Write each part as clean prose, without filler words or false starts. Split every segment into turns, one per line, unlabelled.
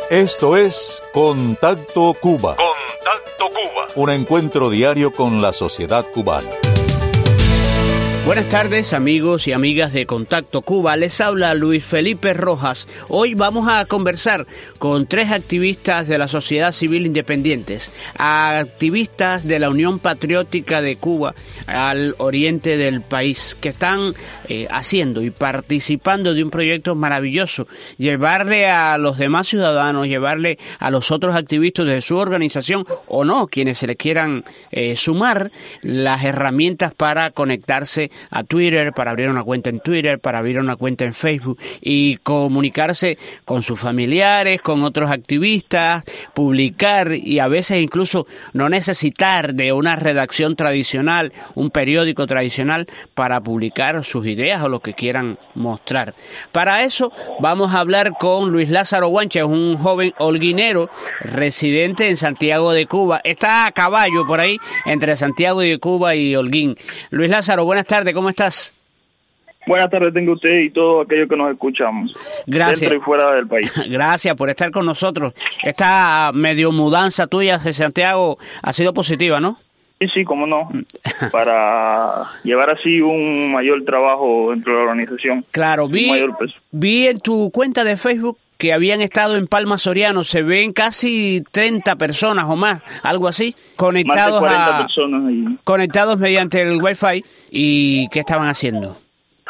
Esto es Contacto Cuba.
Contacto Cuba.
Un encuentro diario con la sociedad cubana.
Buenas tardes, amigos y amigas de Contacto Cuba. Les habla Luis Felipe Rojas. Hoy vamos a conversar con 3 activistas de la sociedad civil independientes, activistas de la Unión Patriótica de Cuba al oriente del país, que están haciendo y participando de un proyecto maravilloso, llevarle a los demás ciudadanos, llevarle a los otros activistas de su organización o no, quienes se les quieran sumar, las herramientas para conectarse a Twitter, para abrir una cuenta en Twitter, para abrir una cuenta en Facebook y comunicarse con sus familiares, con otros activistas, publicar y a veces incluso no necesitar de una redacción tradicional, un periódico tradicional para publicar sus ideas o lo que quieran mostrar. Para eso vamos a hablar con Luis Lázaro Guancha, un joven holguinero residente en Santiago de Cuba. Está a caballo por ahí entre Santiago de Cuba y Holguín. Luis Lázaro, buenas tardes, ¿cómo estás?
Buenas tardes, tengo usted y todos aquellos que nos escuchamos.
Gracias.
Dentro y fuera del país.
Gracias por estar con nosotros. Esta medio mudanza tuya hacia Santiago ha sido positiva, ¿no?
Sí, cómo no, para llevar así un mayor trabajo dentro de la organización.
Claro, vi en tu cuenta de Facebook que habían estado en Palma Soriano, se ven casi 30 personas o más, algo así, conectados
más de 40 personas ahí.
Conectados mediante el Wi-Fi. ¿Y qué estaban haciendo?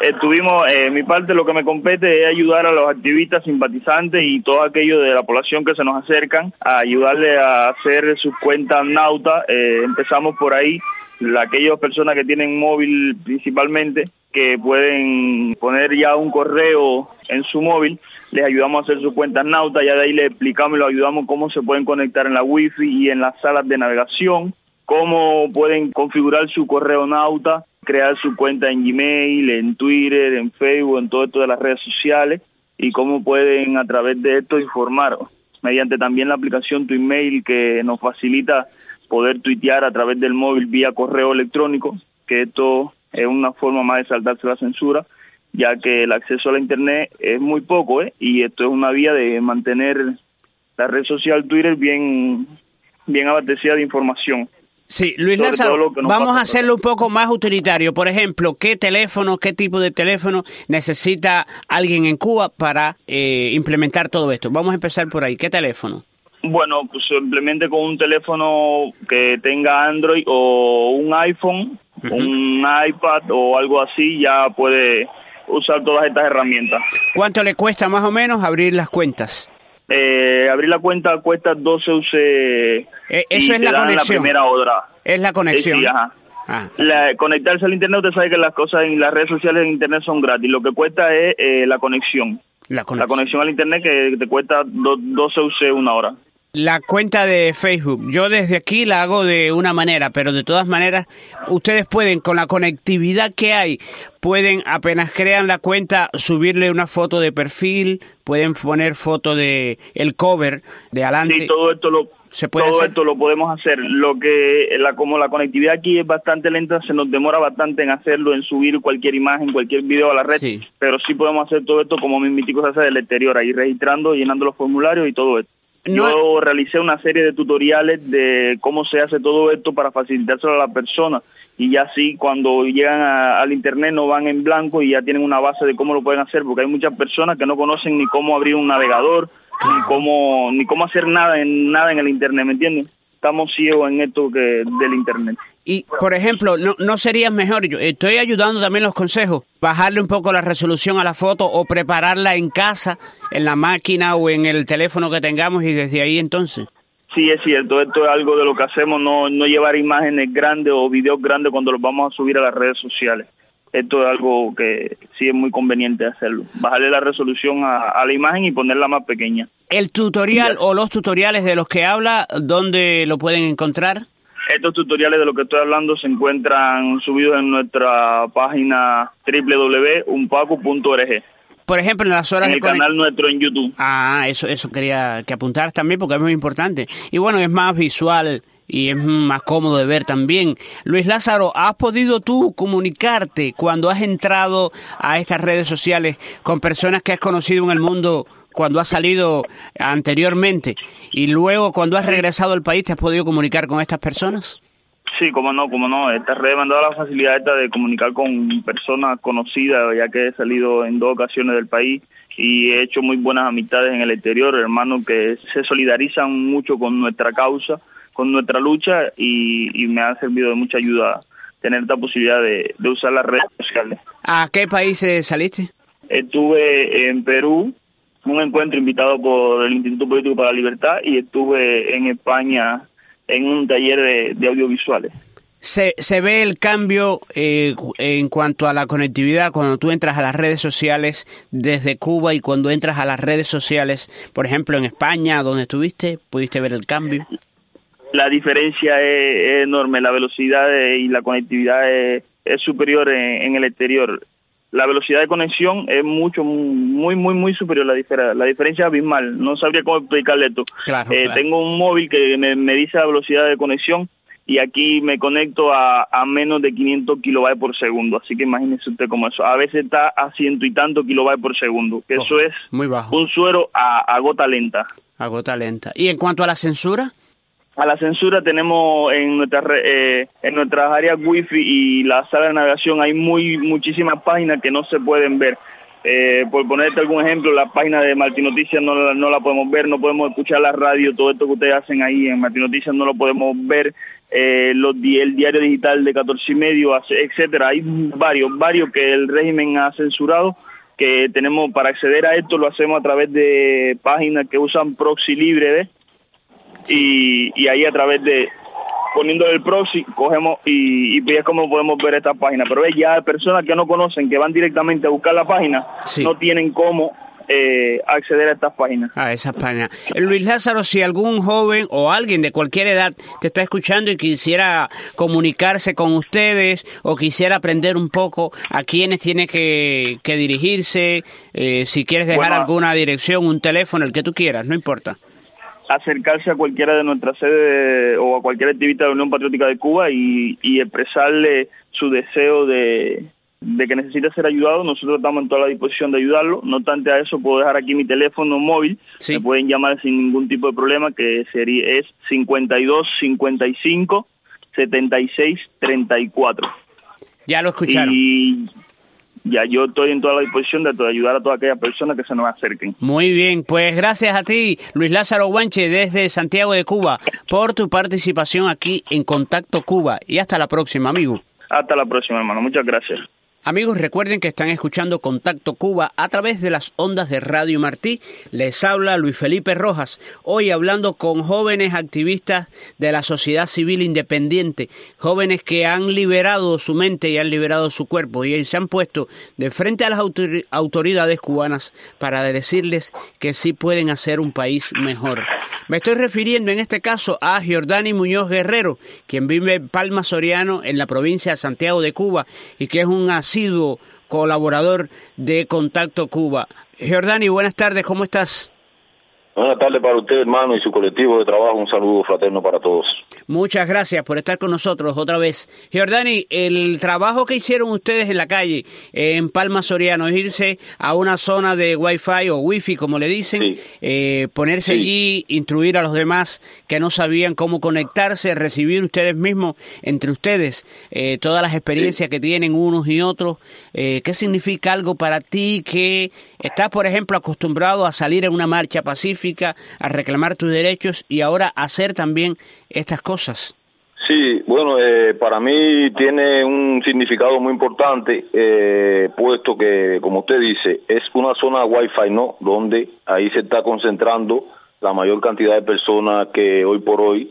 Mi parte, lo que me compete es ayudar a los activistas, simpatizantes y todos aquellos de la población que se nos acercan a ayudarle a hacer sus cuentas nautas. Empezamos por ahí, aquellas personas que tienen móvil principalmente, que pueden poner ya un correo en su móvil, les ayudamos a hacer sus cuentas nautas, ya de ahí les explicamos y los ayudamos cómo se pueden conectar en la Wi-Fi y en las salas de navegación, cómo pueden configurar su correo nauta, crear su cuenta en Gmail, en Twitter, en Facebook, en todo esto de las redes sociales, y cómo pueden a través de esto informar mediante también la aplicación Tu Email, que nos facilita poder tuitear a través del móvil vía correo electrónico, que esto es una forma más de saltarse la censura, ya que el acceso a la internet es muy poco, y esto es una vía de mantener la red social Twitter bien abastecida de información.
Sí, Luis Lázaro, vamos a hacerlo un poco más utilitario. Por ejemplo, ¿qué tipo de teléfono necesita alguien en Cuba para implementar todo esto? Vamos a empezar por ahí. ¿Qué teléfono?
Bueno, pues simplemente con un teléfono que tenga Android o un iPhone, un iPad o algo así, ya puede usar todas estas herramientas.
¿Cuánto le cuesta más o menos abrir las cuentas?
Abrir la cuenta cuesta 12 UC.
Eso es la conexión.
La primera hora.
Es la conexión.
Sí, ajá. Conectarse al internet, usted sabe que las cosas en las redes sociales en internet son gratis. Lo que cuesta es la conexión. La conexión al internet, que te cuesta 12 UC una hora.
La cuenta de Facebook, yo desde aquí la hago de una manera, pero de todas maneras, ustedes pueden, con la conectividad que hay, pueden, apenas crean la cuenta, subirle una foto de perfil, pueden poner foto de el cover de adelante.
Sí, todo esto lo podemos hacer. Como la conectividad aquí es bastante lenta, se nos demora bastante en hacerlo, en subir cualquier imagen, cualquier video a la red, sí. Pero sí podemos hacer todo esto como mismitico se hace del exterior, ahí registrando, llenando los formularios y todo esto. Yo realicé una serie de tutoriales de cómo se hace todo esto para facilitárselo a la persona, y ya así cuando llegan al internet no van en blanco y ya tienen una base de cómo lo pueden hacer, porque hay muchas personas que no conocen ni cómo abrir un navegador, ni cómo hacer nada en el internet, ¿me entienden? Estamos ciegos en esto del internet.
Y, por ejemplo, ¿no sería mejor? Yo estoy ayudando también los consejos, bajarle un poco la resolución a la foto o prepararla en casa, en la máquina o en el teléfono que tengamos, y desde ahí entonces.
Sí, es cierto, esto es algo de lo que hacemos, no llevar imágenes grandes o videos grandes cuando los vamos a subir a las redes sociales. Esto es algo que sí es muy conveniente hacerlo, bajarle la resolución a la imagen y ponerla más pequeña.
¿El tutorial o los tutoriales de los que habla, dónde lo pueden encontrar?
Estos tutoriales de los que estoy hablando se encuentran subidos en nuestra página www.unpacu.org.
Por ejemplo, en las horas
en el canal nuestro en YouTube.
Eso quería que apuntar también, porque es muy importante. Y bueno, es más visual y es más cómodo de ver también. Luis Lázaro, ¿has podido tú comunicarte cuando has entrado a estas redes sociales con personas que has conocido en el mundo cuando has salido anteriormente y luego cuando has regresado al país te has podido comunicar con estas personas?
Sí, cómo no. Esta red me han dado la facilidad de comunicar con personas conocidas, ya que he salido en 2 ocasiones del país y he hecho muy buenas amistades en el exterior, hermanos que se solidarizan mucho con nuestra causa, con nuestra lucha, y me ha servido de mucha ayuda tener esta posibilidad de usar las redes sociales.
¿A qué país saliste?
Estuve en Perú, un encuentro invitado por el Instituto Político para la Libertad, y estuve en España en un taller de audiovisuales.
¿Se ve el cambio en cuanto a la conectividad cuando tú entras a las redes sociales desde Cuba y cuando entras a las redes sociales, por ejemplo, en España, donde estuviste? ¿Pudiste ver el cambio?
La diferencia es enorme, la velocidad y la conectividad es superior en el exterior. La velocidad de conexión es muy superior, la diferencia es abismal, no sabría cómo explicarle esto. Claro. Tengo un móvil que me dice la velocidad de conexión y aquí me conecto a menos de 500 kilobytes por segundo, así que imagínese usted cómo eso. A veces está a 100 y tantos kilobytes por segundo, que eso es
muy bajo.
Un suero a gota lenta.
A gota lenta. ¿Y en cuanto a la censura?
A la censura tenemos en nuestras áreas wifi y la sala de navegación hay muchísimas páginas que no se pueden ver. Por ponerte algún ejemplo, la página de Martín Noticias no la podemos ver, no podemos escuchar la radio, todo esto que ustedes hacen ahí en Martín Noticias no lo podemos ver, el diario digital de 14:30, etcétera. Hay varios que el régimen ha censurado, que tenemos para acceder a esto, lo hacemos a través de páginas que usan proxy libre, y ahí a través de poniéndole el proxy cogemos y es como podemos ver esta página. Pero ya personas que no conocen, que van directamente a buscar la página, no tienen cómo acceder a estas páginas.
A esas páginas. Luis Lázaro, si algún joven o alguien de cualquier edad te está escuchando y quisiera comunicarse con ustedes o quisiera aprender un poco a quiénes tiene que dirigirse, si quieres dejar alguna dirección, un teléfono, el que tú quieras, no importa.
Acercarse a cualquiera de nuestras sedes o a cualquier activista de la Unión Patriótica de Cuba y expresarle su deseo de que necesita ser ayudado. Nosotros estamos en toda la disposición de ayudarlo. No obstante a eso, puedo dejar aquí mi teléfono móvil. Me pueden llamar sin ningún tipo de problema, que es 52 55 76 34.
Ya lo escucharon.
Y ya yo estoy en toda la disposición de ayudar a todas aquellas personas que se nos acerquen.
Muy bien, pues gracias a ti, Luis Lázaro Guanche, desde Santiago de Cuba, por tu participación aquí en Contacto Cuba. Y hasta la próxima, amigo.
Hasta la próxima, hermano. Muchas gracias.
Amigos, recuerden que están escuchando Contacto Cuba a través de las ondas de Radio Martí. Les habla Luis Felipe Rojas, hoy hablando con jóvenes activistas de la sociedad civil independiente, jóvenes que han liberado su mente y han liberado su cuerpo y se han puesto de frente a las autoridades cubanas para decirles que sí pueden hacer un país mejor. Me estoy refiriendo en este caso a Giordani Muñoz Guerrero, quien vive en Palma Soriano, en la provincia de Santiago de Cuba, y que es un asiduo colaborador de Contacto Cuba. Giordani, buenas tardes, ¿cómo estás?
Buenas tardes para usted, hermano, y su colectivo de trabajo. Un saludo fraterno para todos.
Muchas gracias por estar con nosotros otra vez. Giordani, el trabajo que hicieron ustedes en la calle, en Palma Soriano, es irse a una zona de Wi-Fi o Wi-Fi, como le dicen, ponerse allí, instruir a los demás que no sabían cómo conectarse, recibir ustedes mismos, entre ustedes, todas las experiencias que tienen unos y otros. ¿Qué significa algo para ti que estás, por ejemplo, acostumbrado a salir en una marcha pacífica, a reclamar tus derechos y ahora hacer también estas cosas?
Sí, bueno, para mí tiene un significado muy importante, puesto que, como usted dice, es una zona Wi-Fi, ¿no? Donde ahí se está concentrando la mayor cantidad de personas que hoy por hoy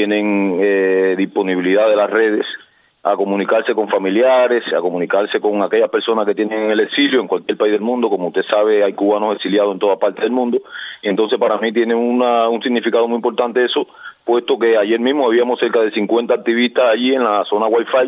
tienen disponibilidad de las redes a comunicarse con familiares, a comunicarse con aquellas personas que tienen el exilio en cualquier país del mundo. Como usted sabe, hay cubanos exiliados en toda parte del mundo, y entonces para mí tiene un significado muy importante eso, puesto que ayer mismo habíamos cerca de 50 activistas allí en la zona Wi-Fi,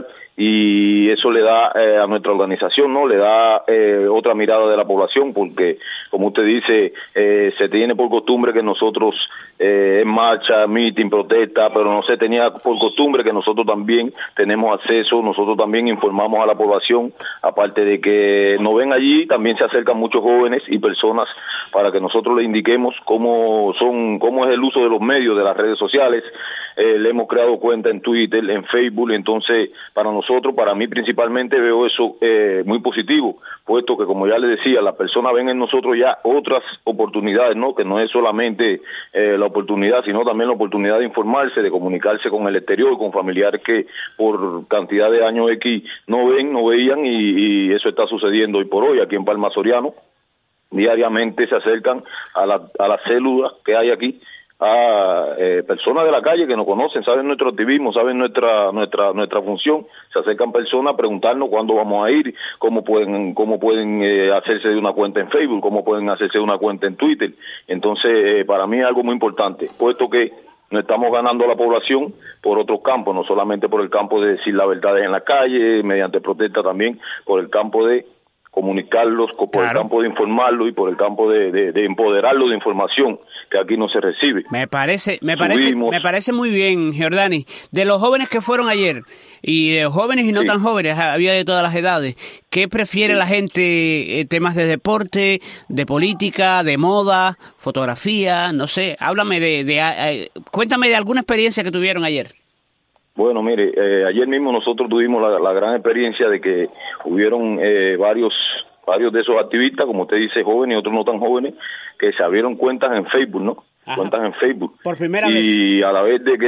y eso le da a nuestra organización, ¿no? Le da otra mirada de la población, porque, como usted dice, se tiene por costumbre que nosotros en marcha, meeting, protesta, pero no se tenía por costumbre que nosotros también tenemos acceso, nosotros también informamos a la población, aparte de que nos ven allí, también se acercan muchos jóvenes y personas para que nosotros les indiquemos cómo es el uso de los medios, de las redes sociales. Le hemos creado cuenta en Twitter, en Facebook, entonces para mí principalmente veo eso muy positivo, puesto que, como ya le decía, las personas ven en nosotros ya otras oportunidades, ¿no? Que no es solamente la oportunidad, sino también la oportunidad de informarse, de comunicarse con el exterior, con familiares que por cantidad de años X no veían, y eso está sucediendo hoy por hoy aquí en Palma Soriano. Diariamente se acercan a las células que hay aquí, a personas de la calle que nos conocen, saben nuestro activismo, saben nuestra función, se acercan personas a preguntarnos cuándo vamos a ir, cómo pueden hacerse de una cuenta en Facebook, cómo pueden hacerse de una cuenta en Twitter. Entonces, para mí es algo muy importante, puesto que no estamos ganando a la población por otros campos, no solamente por el campo de decir la verdad en la calle, mediante protesta, también por el campo de comunicarlos, por el campo de informarlos y por el campo de empoderarlos de información que aquí no se recibe.
Me parece muy bien, Giordani. De los jóvenes que fueron ayer, y de jóvenes y no tan jóvenes, había de todas las edades, ¿qué prefiere la gente? ¿Temas de deporte, de política, de moda, fotografía? No sé, háblame cuéntame de alguna experiencia que tuvieron ayer.
Bueno, mire, ayer mismo nosotros tuvimos la gran experiencia de que hubieron varios de esos activistas, como usted dice, jóvenes y otros no tan jóvenes, que se abrieron cuentas en Facebook, ¿no? Ajá. Cuentas en Facebook.
Por primera vez.
Y a la vez de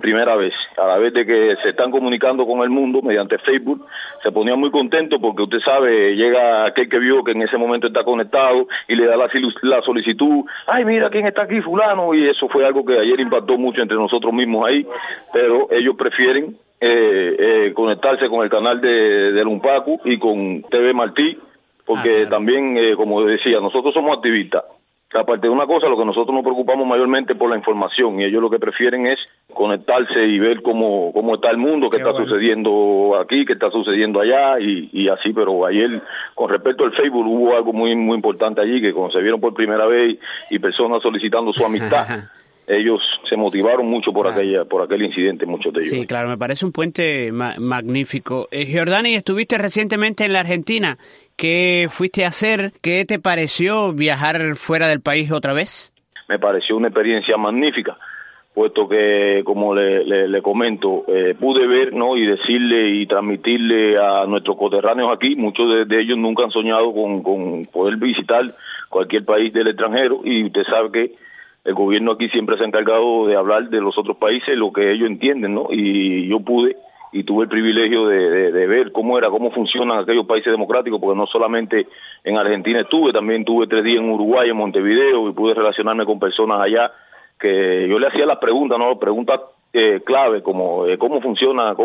que se están comunicando con el mundo mediante Facebook, se ponían muy contentos porque usted sabe, llega aquel que vio que en ese momento está conectado y le da la solicitud, ay, mira quién está aquí, fulano, y eso fue algo que ayer impactó mucho entre nosotros mismos ahí, pero ellos prefieren conectarse con el canal de Lumpacu y con TV Martí, porque también, como decía, nosotros somos activistas. Aparte de una cosa, lo que nosotros nos preocupamos mayormente por la información, y ellos lo que prefieren es conectarse y ver cómo está el mundo, qué está sucediendo aquí, qué está sucediendo allá, y así. Pero ayer, con respecto al Facebook, hubo algo muy muy importante allí, que cuando se vieron por primera vez y personas solicitando su amistad, ellos se motivaron mucho por aquel incidente, muchos de ellos.
Sí, claro, me parece un puente magnífico. Giordani, estuviste recientemente en la Argentina. ¿Qué fuiste a hacer? ¿Qué te pareció viajar fuera del país otra vez?
Me pareció una experiencia magnífica, puesto que, como le comento, pude ver, ¿no? Y decirle y transmitirle a nuestros coterráneos aquí, muchos de ellos nunca han soñado con poder visitar cualquier país del extranjero, y usted sabe que el gobierno aquí siempre se ha encargado de hablar de los otros países, lo que ellos entienden, ¿no? Y yo pude y tuve el privilegio de ver cómo funcionan aquellos países democráticos, porque no solamente en Argentina también tuve 3 días en Uruguay, en Montevideo, y pude relacionarme con personas allá que yo le hacía las preguntas, ¿no? Preguntas clave, como cómo funciona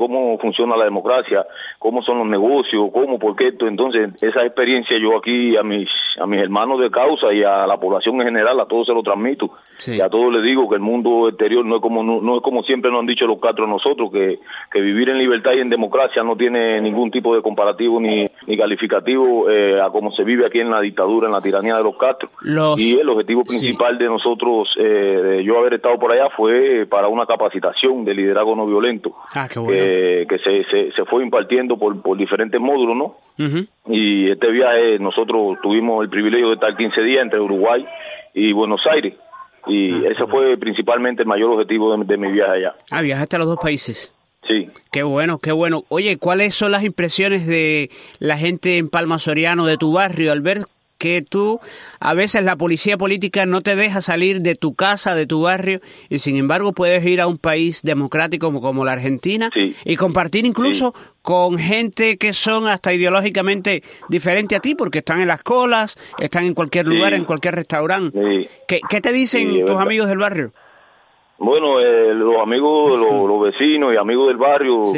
la democracia, cómo son los negocios, por qué esto. Entonces, esa experiencia yo aquí a mis hermanos de causa y a la población en general, a todos se lo transmito. Sí. Y a todos les digo que el mundo exterior no es como siempre nos han dicho los Castro a nosotros, que vivir en libertad y en democracia no tiene ningún tipo de comparativo ni calificativo a cómo se vive aquí en la dictadura, en la tiranía de los Castro. Y el objetivo principal de nosotros, de yo haber estado por allá, fue para una capacitación de liderazgo no violento,
qué bueno.
Que se fue impartiendo por diferentes módulos, ¿no? Uh-huh. Y este viaje nosotros tuvimos el privilegio de estar 15 días entre Uruguay y Buenos Aires, y ese fue principalmente el mayor objetivo de mi viaje allá.
Viajaste a los dos países.
Sí.
Qué bueno, qué bueno. Oye, ¿cuáles son las impresiones de la gente en Palma Soriano, de tu barrio, al ver que tú, a veces la policía política no te deja salir de tu casa, de tu barrio, y sin embargo puedes ir a un país democrático como la Argentina, sí, y compartir incluso con gente que son hasta ideológicamente diferente a ti, porque están en las colas, están en cualquier lugar, en cualquier restaurante? ¿Qué te dicen tus amigos del barrio?
Bueno, los amigos, los vecinos y amigos del barrio,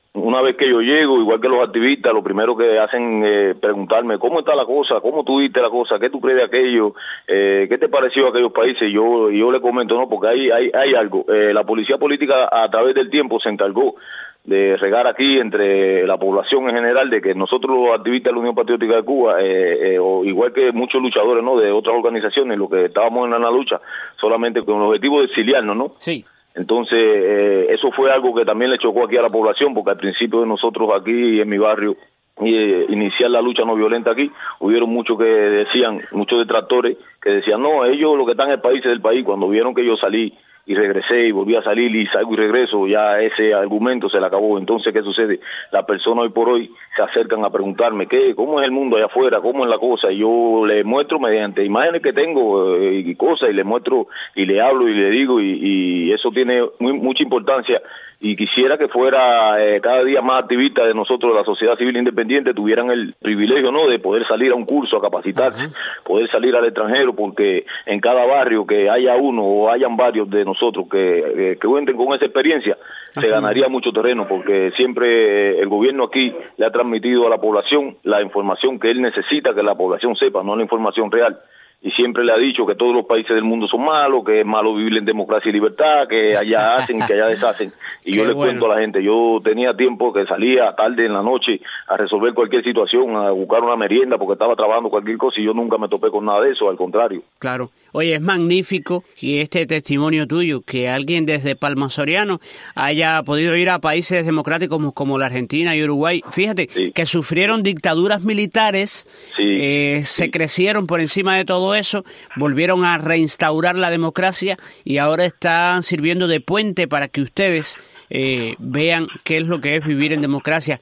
una vez que yo llego, igual que los activistas, lo primero que hacen es preguntarme cómo está la cosa, cómo tú viste la cosa, qué tú crees de aquello, qué te pareció aquellos países. Y yo le comento, no, porque hay algo. La policía política a través del tiempo se encargó de regar aquí entre la población en general de que nosotros los activistas de la Unión Patriótica de Cuba, o igual que muchos luchadores, ¿no?, de otras organizaciones, los que estábamos en la lucha, solamente con el objetivo de exiliarnos, ¿no?
Sí.
Entonces, eso fue algo que también le chocó aquí a la población, porque al principio de nosotros aquí en mi barrio, iniciar la lucha no violenta aquí, hubieron muchos que decían, muchos detractores, que decían, no, ellos lo que están en el país es del país. Cuando vieron que yo salí y regresé y volví a salir y salgo y regreso, ya ese argumento se le acabó. Entonces, ¿qué sucede? Las personas hoy por hoy se acercan a preguntarme, ¿cómo es el mundo allá afuera? ¿Cómo es la cosa? Y yo les muestro mediante imágenes que tengo y cosas, y les muestro y le hablo y le digo, y eso tiene mucha importancia. Y quisiera que fuera cada día más activistas de nosotros, de la sociedad civil independiente, tuvieran el privilegio, ¿no?, de poder salir a un curso, a capacitarse, poder salir al extranjero, porque en cada barrio que haya uno o hayan varios de nosotros que cuenten con esa experiencia, se ganaría mucho terreno, porque siempre el gobierno aquí le ha transmitido a la población la información que él necesita que la población sepa, no la información real. Y siempre le ha dicho que todos los países del mundo son malos, que es malo vivir en democracia y libertad, que allá hacen y que allá deshacen. Y yo les cuento a la gente, yo tenía tiempo que salía tarde en la noche a resolver cualquier situación, a buscar una merienda porque estaba trabajando cualquier cosa, y yo nunca me topé con nada de eso, al contrario.
Claro. Oye, es magnífico, y este testimonio tuyo, que alguien desde Palma Soriano haya podido ir a países democráticos como la Argentina y Uruguay. Fíjate, que sufrieron dictaduras militares, se crecieron por encima de todo eso, volvieron a reinstaurar la democracia y ahora están sirviendo de puente para que ustedes vean qué es lo que es vivir en democracia.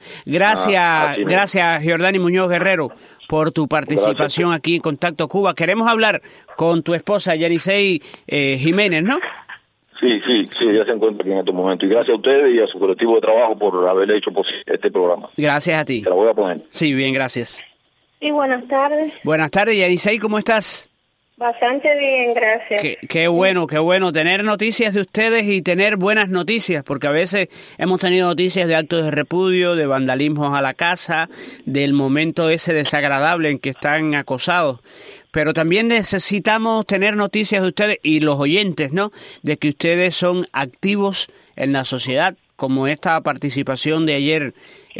Gracias, Giordani Muñoz Guerrero, por tu participación aquí en Contacto Cuba. Queremos hablar con tu esposa, Yenisei Jiménez, ¿no?
Sí, ella se encuentra aquí en estos momentos. Y gracias a ustedes y a su colectivo de trabajo por haberle hecho posible este programa.
Gracias a ti.
Te la voy a poner.
Sí, bien, gracias.
Sí, buenas tardes.
Buenas tardes, Yenisei, ¿cómo estás?
Bastante bien, gracias.
Qué bueno tener noticias de ustedes y tener buenas noticias, porque a veces hemos tenido noticias de actos de repudio, de vandalismos a la casa, del momento ese desagradable en que están acosados. Pero también necesitamos tener noticias de ustedes y los oyentes, ¿no?, de que ustedes son activos en la sociedad, como esta participación de ayer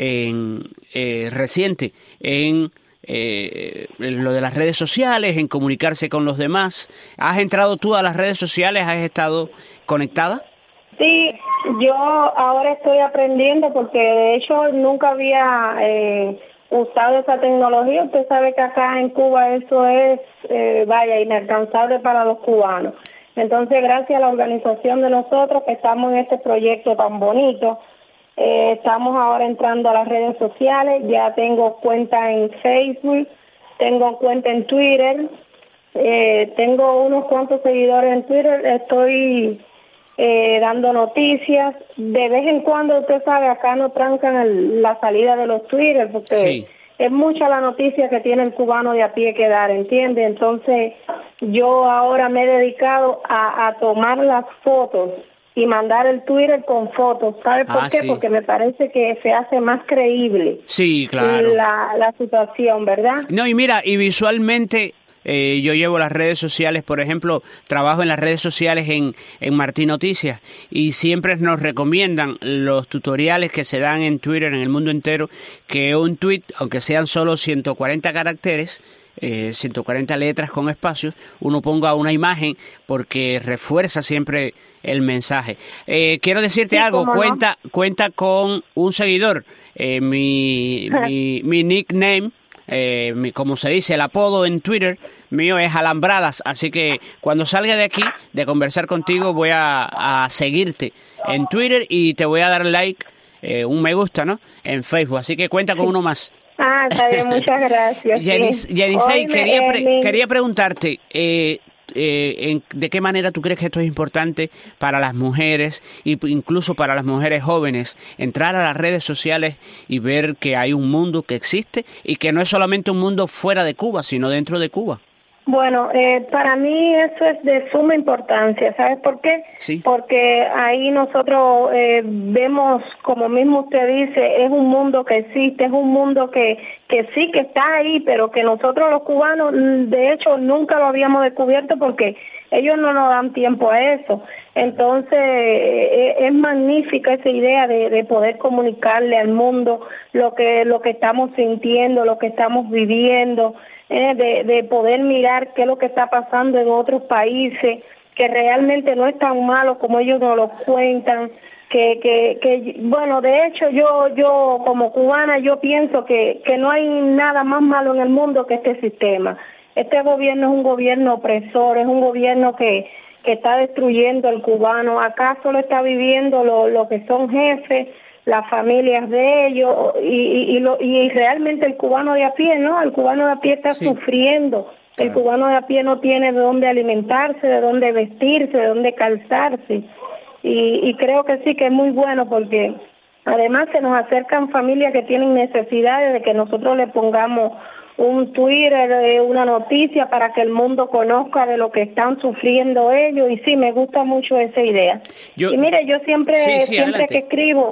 reciente en lo de las redes sociales, en comunicarse con los demás. ¿Has entrado tú a las redes sociales? ¿Has estado conectada?
Sí, yo ahora estoy aprendiendo porque de hecho nunca había usado esa tecnología. Usted sabe que acá en Cuba eso es, inalcanzable para los cubanos. Entonces, gracias a la organización de nosotros que estamos en este proyecto tan bonito, estamos ahora entrando a las redes sociales. Ya tengo cuenta en Facebook, tengo cuenta en Twitter, tengo unos cuantos seguidores en Twitter. Estoy dando noticias. De vez en cuando, usted sabe, acá no trancan la salida de los Twitter porque es mucha la noticia que tiene el cubano de a pie que dar, ¿entiende? Entonces, yo ahora me he dedicado a tomar las fotos y mandar el Twitter con fotos. ¿Sabe por qué? Sí. Porque me parece que se hace más creíble.
Sí, claro.
La situación, ¿verdad?
No, y mira, y visualmente yo llevo las redes sociales, por ejemplo, trabajo en las redes sociales en Martín Noticias, y siempre nos recomiendan los tutoriales que se dan en Twitter en el mundo entero, que un tweet, aunque sean solo 140 caracteres, 140 letras con espacios, uno ponga una imagen porque refuerza siempre el mensaje. Quiero decirte algo, cuenta con un seguidor, mi nickname, como se dice, el apodo en Twitter mío es Alambradas, así que cuando salga de aquí, de conversar contigo, voy a seguirte en Twitter y te voy a dar like, un me gusta, ¿no?, en Facebook, así que cuenta con uno más.
Está bien, muchas gracias.
Yenisei, quería preguntarte, ¿de qué manera tú crees que esto es importante para las mujeres y incluso para las mujeres jóvenes, entrar a las redes sociales y ver que hay un mundo que existe y que no es solamente un mundo fuera de Cuba, sino dentro de Cuba?
Bueno, para mí eso es de suma importancia, ¿sabes por qué?
Sí.
Porque ahí nosotros vemos, como mismo usted dice, es un mundo que existe, es un mundo que sí que está ahí, pero que nosotros los cubanos, de hecho, nunca lo habíamos descubierto porque ellos no nos dan tiempo a eso. Entonces, es magnífica esa idea de poder comunicarle al mundo lo que estamos sintiendo, lo que estamos viviendo, de poder mirar qué es lo que está pasando en otros países, que realmente no es tan malo como ellos nos lo cuentan, que bueno, de hecho yo como cubana yo pienso que no hay nada más malo en el mundo que este sistema. Este gobierno es un gobierno opresor, es un gobierno que está destruyendo al cubano. Acá solo está viviendo lo que son jefes, las familias de ellos y realmente el cubano de a pie, ¿no? El cubano de a pie está sufriendo. El cubano de a pie no tiene de dónde alimentarse, de dónde vestirse, de dónde calzarse. Y creo que sí que es muy bueno porque además se nos acercan familias que tienen necesidades de que nosotros le pongamos un Twitter, una noticia para que el mundo conozca de lo que están sufriendo ellos. Y sí, me gusta mucho esa idea. Y mire, yo siempre que escribo,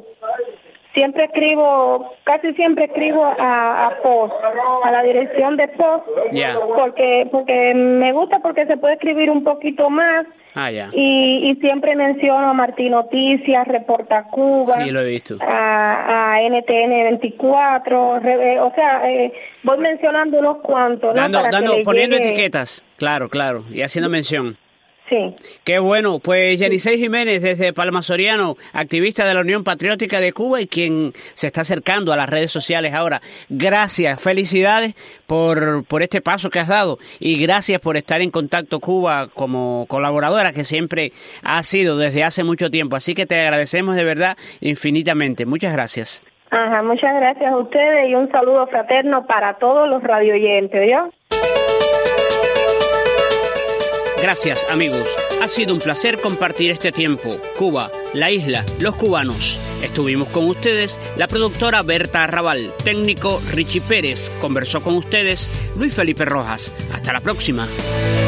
casi siempre escribo a Post, a la dirección de Post, porque me gusta porque se puede escribir un poquito más. Y siempre menciono a Martín Noticias, Reporta Cuba,
sí, lo he visto,
a NTN 24, o sea, voy mencionando unos cuantos, ¿no?
Poniendo etiquetas, claro, y haciendo mención.
Sí.
Qué bueno. Pues Yenisei Jiménez, desde Palma Soriano, activista de la Unión Patriótica de Cuba y quien se está acercando a las redes sociales ahora. Gracias, felicidades por este paso que has dado y gracias por estar en Contacto Cuba como colaboradora que siempre ha sido desde hace mucho tiempo. Así que te agradecemos de verdad infinitamente. Muchas gracias.
Ajá, muchas gracias a ustedes y un saludo fraterno para todos los radioyentes, ¿yo?
Gracias, amigos. Ha sido un placer compartir este tiempo. Cuba, la isla, los cubanos. Estuvimos con ustedes la productora Berta Arrabal, técnico Richie Pérez. Conversó con ustedes Luis Felipe Rojas. Hasta la próxima.